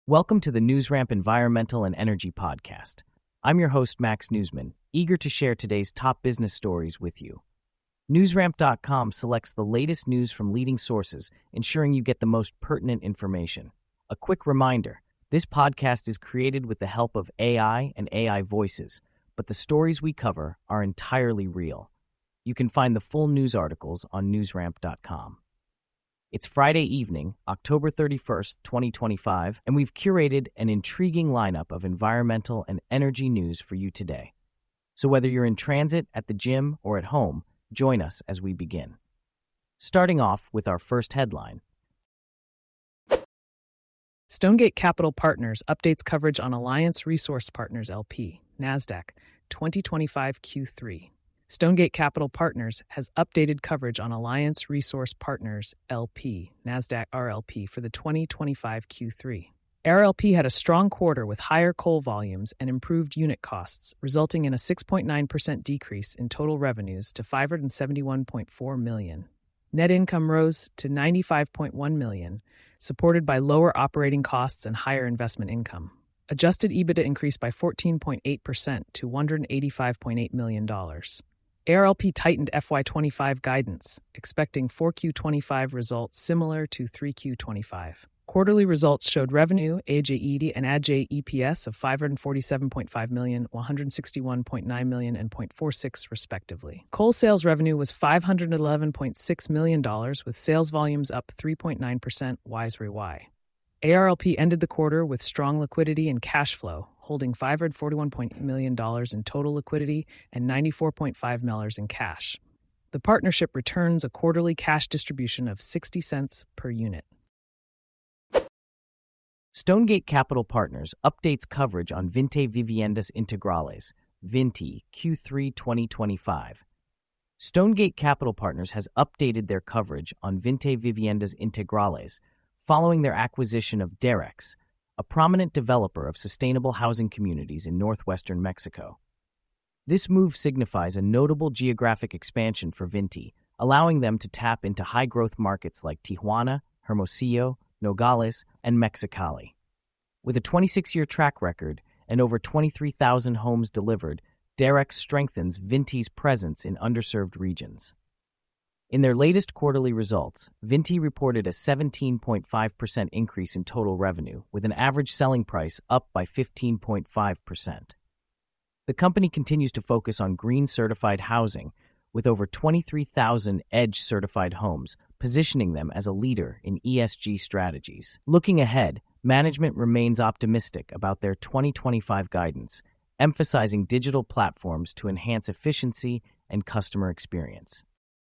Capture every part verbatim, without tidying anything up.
Welcome to the NewsRamp Environmental and Energy Podcast. I'm your host, Max Newsman, eager to share today's top business stories with you. NewsRamp dot com selects the latest news from leading sources, ensuring you get the most pertinent information. A quick reminder, this podcast is created with the help of A I and A I voices, but the stories we cover are entirely real. You can find the full news articles on NewsRamp dot com. It's Friday evening, October thirty-first, twenty twenty-five, and we've curated an intriguing lineup of environmental and energy news for you today. So whether you're in transit, at the gym, or at home, join us as we begin. Starting off with our first headline. Stonegate Capital Partners updates coverage on Alliance Resource Partners L P, NASDAQ, twenty twenty-five Q three. Stonegate Capital Partners has updated coverage on Alliance Resource Partners L P, NASDAQ R L P, for the twenty twenty-five Q three. R L P had a strong quarter with higher coal volumes and improved unit costs, resulting in a six point nine percent decrease in total revenues to five hundred seventy-one point four million dollars. Net income rose to ninety-five point one million dollars, supported by lower operating costs and higher investment income. Adjusted EBITDA increased by fourteen point eight percent to one hundred eighty-five point eight million dollars. A R L P tightened F Y twenty-five guidance, expecting four Q twenty-five results similar to three Q twenty-five. Quarterly results showed revenue, A J E D, and A J E P S of five hundred forty-seven point five million dollars, one hundred sixty-one point nine million dollars, and zero point four six respectively. Coal sales revenue was five hundred eleven point six million dollars, with sales volumes up three point nine percent Y S R Y. A R L P ended the quarter with strong liquidity and cash flow, holding five hundred forty-one point eight million dollars in total liquidity and ninety-four point five million dollars in cash. The partnership returns a quarterly cash distribution of sixty cents per unit. Stonegate Capital Partners updates coverage on Vinte Viviendas Integrales, Vinti, Q three twenty twenty-five. Stonegate Capital Partners has updated their coverage on Vinte Viviendas Integrales following their acquisition of Derex, a prominent developer of sustainable housing communities in northwestern Mexico. This move signifies a notable geographic expansion for Vinti, allowing them to tap into high-growth markets like Tijuana, Hermosillo, Nogales, and Mexicali. With a twenty-six-year track record and over twenty-three thousand homes delivered, Derex strengthens Vinti's presence in underserved regions. In their latest quarterly results, Vinti reported a seventeen point five percent increase in total revenue, with an average selling price up by fifteen point five percent. The company continues to focus on green-certified housing, with over twenty-three thousand EDGE-certified homes, positioning them as a leader in E S G strategies. Looking ahead, management remains optimistic about their twenty twenty-five guidance, emphasizing digital platforms to enhance efficiency and customer experience.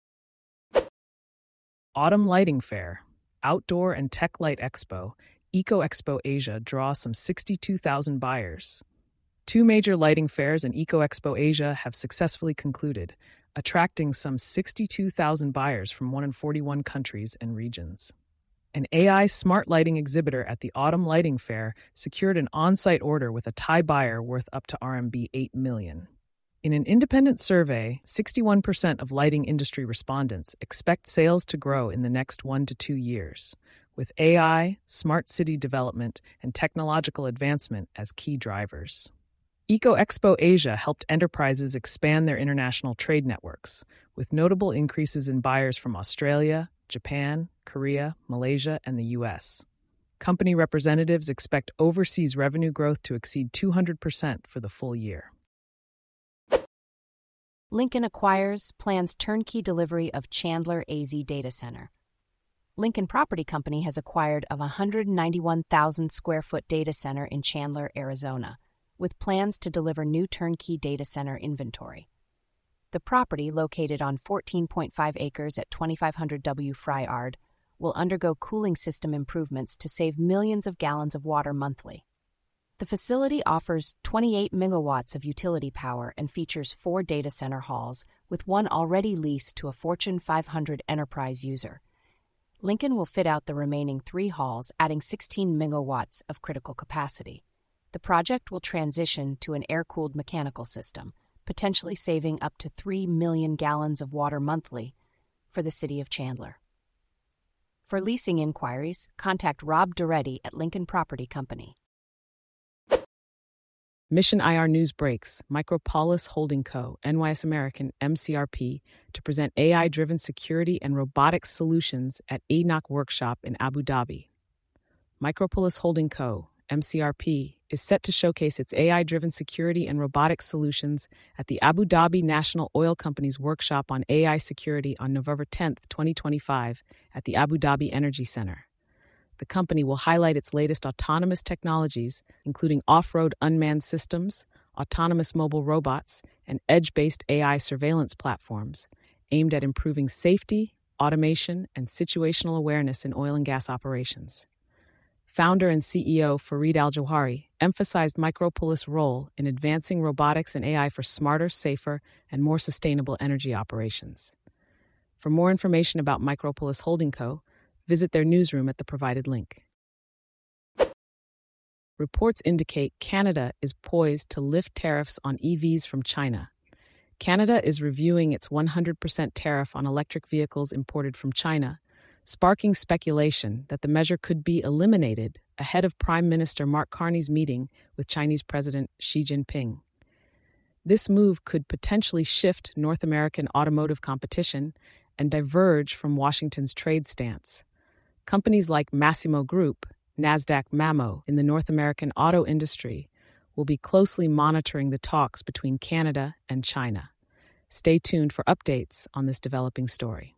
Autumn Lighting Fair, Outdoor and Tech Light Expo, Eco Expo Asia draw some sixty-two thousand buyers. Two major lighting fairs and Eco Expo Asia have successfully concluded, attracting some sixty-two thousand buyers from one hundred forty-one countries and regions. An A I smart lighting exhibitor at the Autumn Lighting Fair secured an on-site order with a Thai buyer worth up to R M B eight million dollars. In an independent survey, sixty-one percent of lighting industry respondents expect sales to grow in the next one to two years, with A I, smart city development, and technological advancement as key drivers. Eco Expo Asia helped enterprises expand their international trade networks, with notable increases in buyers from Australia, Japan, Korea, Malaysia, and the U S. Company representatives expect overseas revenue growth to exceed two hundred percent for the full year. Lincoln acquires, plans turnkey delivery of Chandler A Z Data Center. Lincoln Property Company has acquired a one hundred ninety-one thousand square foot data center in Chandler, Arizona, with plans to deliver new turnkey data center inventory. The property, located on fourteen point five acres at twenty-five hundred W Fryard, will undergo cooling system improvements to save millions of gallons of water monthly. The facility offers twenty-eight megawatts of utility power and features four data center halls, with one already leased to a Fortune five hundred enterprise user. Lincoln will fit out the remaining three halls, adding sixteen megawatts of critical capacity. The project will transition to an air-cooled mechanical system, potentially saving up to three million gallons of water monthly for the city of Chandler. For leasing inquiries, contact Rob Duretti at Lincoln Property Company. Mission I R News breaks Micropolis Holding Co., N Y S American, M C R P, to present A I-driven security and robotics solutions at A N O C Workshop in Abu Dhabi. Micropolis Holding Co., M C R P, is set to showcase its A I-driven security and robotics solutions at the Abu Dhabi National Oil Company's Workshop on A I Security on November tenth, twenty twenty-five, at the Abu Dhabi Energy Center. The company will highlight its latest autonomous technologies, including off-road unmanned systems, autonomous mobile robots, and edge-based A I surveillance platforms aimed at improving safety, automation, and situational awareness in oil and gas operations. Founder and C E O Fareed Al-Jawhari emphasized Micropolis' role in advancing robotics and A I for smarter, safer, and more sustainable energy operations. For more information about Micropolis Holding Co., visit their newsroom at the provided link. Reports indicate Canada is poised to lift tariffs on E Vs from China. Canada is reviewing its one hundred percent tariff on electric vehicles imported from China, sparking speculation that the measure could be eliminated ahead of Prime Minister Mark Carney's meeting with Chinese President Xi Jinping. This move could potentially shift North American automotive competition and diverge from Washington's trade stance. Companies like Massimo Group, NASDAQ MAMO, in the North American auto industry will be closely monitoring the talks between Canada and China. Stay tuned for updates on this developing story.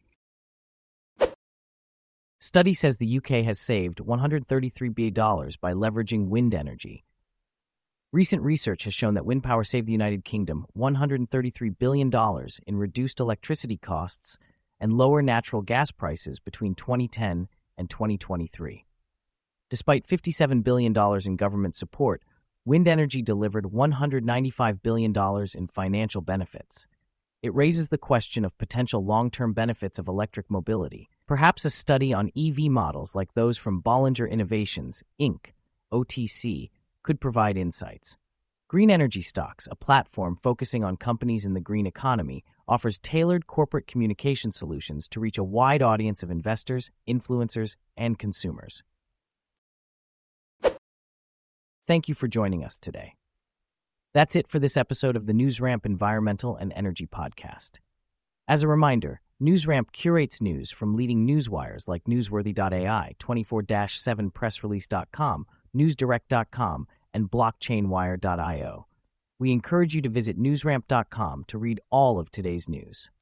Study says the U K has saved one hundred thirty-three billion dollars by leveraging wind energy. Recent research has shown that wind power saved the United Kingdom one hundred thirty-three billion dollars in reduced electricity costs and lower natural gas prices between twenty ten and twenty twenty-three. Despite fifty-seven billion dollars in government support, wind energy delivered one hundred ninety-five billion dollars in financial benefits. It raises the question of potential long-term benefits of electric mobility. Perhaps a study on E V models like those from Bollinger Innovations, Incorporated, O T C, could provide insights. Green Energy Stocks, a platform focusing on companies in the green economy, offers tailored corporate communication solutions to reach a wide audience of investors, influencers, and consumers. Thank you for joining us today. That's it for this episode of the NewsRamp Environmental and Energy Podcast. As a reminder, NewsRamp curates news from leading newswires like Newsworthy dot A I, twenty-four seven press release dot com, newsdirect dot com, and blockchain wire dot io. We encourage you to visit newsramp dot com to read all of today's news.